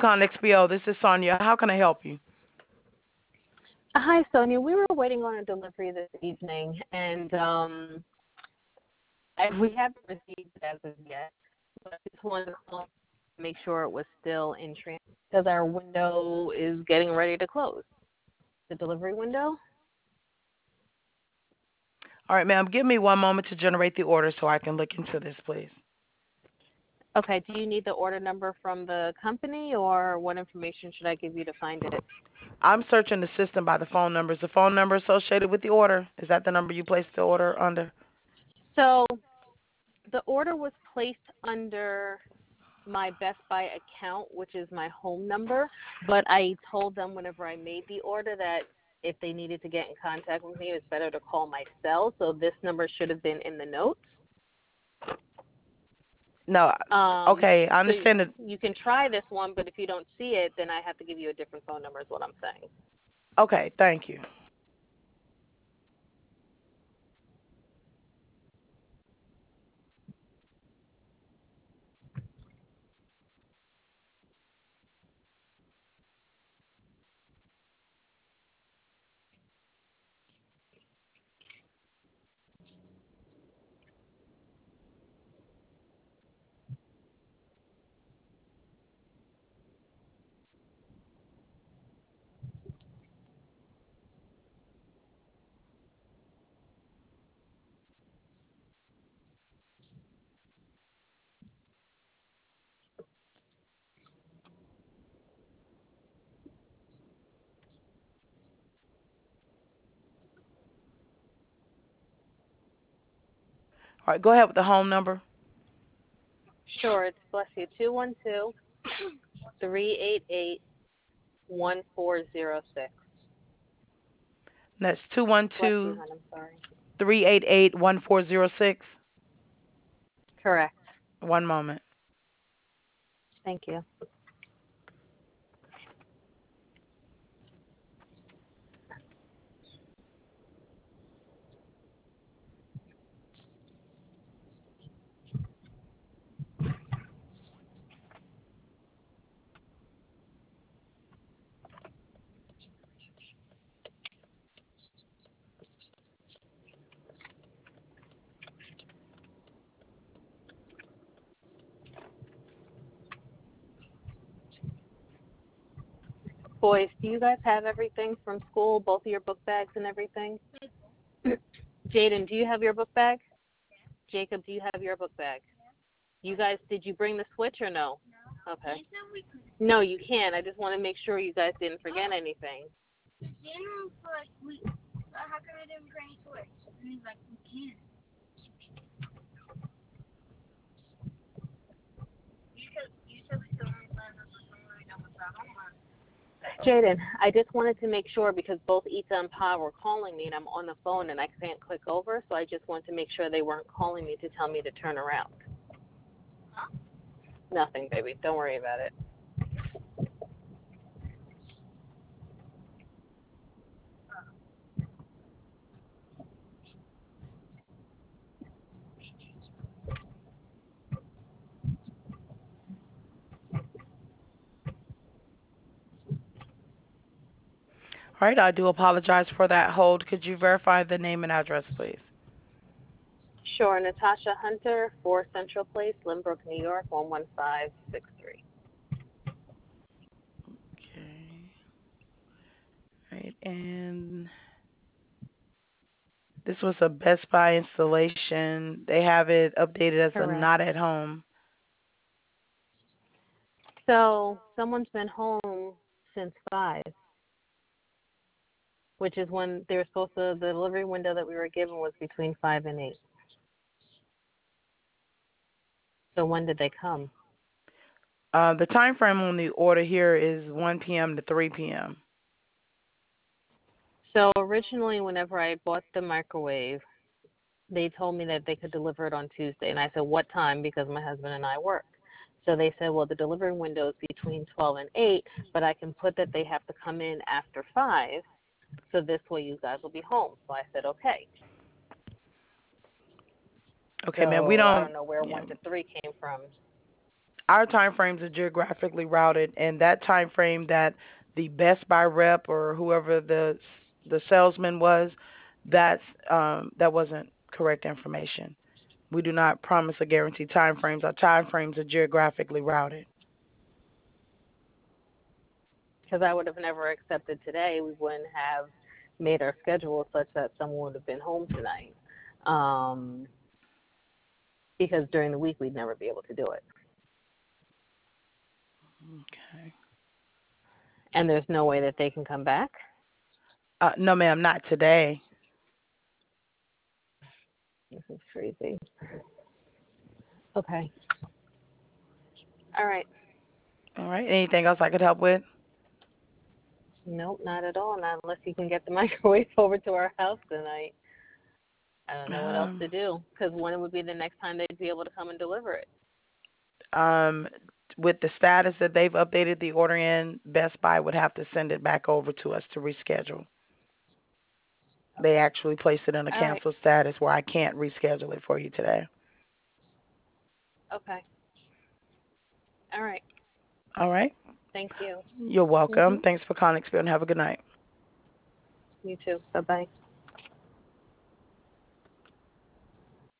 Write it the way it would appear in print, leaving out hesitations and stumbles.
UConn XPO. This is Sonia. How can I help you? Hi, Sonia. We were waiting on a delivery this evening, and we haven't received it as of yet. But I just wanted to call to make sure it was still in transit because our window is getting ready to close. The delivery window? All right, ma'am. Give me one moment to generate the order so I can look into this, please. Okay. Do you need the order number from the company, or what information should I give you to find it? I'm searching the system by the phone number. Is the phone number associated with the order? Is that the number you placed the order under? So the order was placed under my Best Buy account, which is my home number, but I told them whenever I made the order that if they needed to get in contact with me, it's better to call my cell. So this number should have been in the notes. No. Okay, I So understand it. you can try this one, but if you don't see it, then I have to give you a different phone number is what I'm saying. Okay, thank you. All right, go ahead with the home number. Sure, it's bless you, 212-388-1406. That's Bless you, hon, I'm sorry. 212-388-1406. Correct. One moment. Thank you. Boys, do you guys have everything from school, both of your book bags and everything? Jaden, do you have your book bag? Jacob, do you have your book bag? You guys, did you bring the Switch or no? Okay. No, you can't. I just want to make sure you guys didn't forget anything. How come I didn't bring Switch? And he's like, we can't. You said we could only plan this when we were done with our homework. Jaden, I just wanted to make sure because both Ita and Pa were calling me and I'm on the phone and I can't click over, so I just wanted to make sure they weren't calling me to tell me to turn around. Huh? Nothing, baby. Don't worry about it. All right, I do apologize for that hold. Could you verify the name and address, please? Sure. Natasha Hunter, 4 Central Place, Lynbrook, New York, 11563. Okay. All right, and this was a Best Buy installation. They have it updated as a Correct. not at home. So someone's been home since 5, which is when they were supposed to, the delivery window that we were given was between 5 and 8. So when did they come? The time frame on the order here is 1 p.m. to 3 p.m. So originally, whenever I bought the microwave, they told me that they could deliver it on Tuesday. And I said, what time? Because my husband and I work. So they said, well, the delivery window is between 12 and 8, but I can put that they have to come in after 5, so this way you guys will be home. So I said, okay. Okay, man. We So I don't. don't know where Yeah. 1 to 3 came from. Our time frames are geographically routed, and that time frame that the Best Buy rep or whoever the salesman was, that's that wasn't correct information. We do not promise or guarantee time frames. Our time frames are geographically routed. Because I would have never accepted today. We wouldn't have made our schedule such that someone would have been home tonight. Um, because during the week we'd never be able to do it. Okay. And there's no way that they can come back. No, ma'am, not today. This is crazy. Okay. All right. All right. Anything else I could help with? Nope, not at all. Not unless you can get the microwave over to our house tonight. I don't know what else Um, to do. Because when would be the next time they'd be able to come and deliver it? um, with the status that they've updated the order in, Best Buy would have to send it back over to us to reschedule. They Okay. actually placed it in a All right. cancel status where I can't reschedule it for you today. Okay. All right. All right. Thank you. You're welcome. Mhm. Thanks for calling Experian. Have a good night. You too. Bye bye.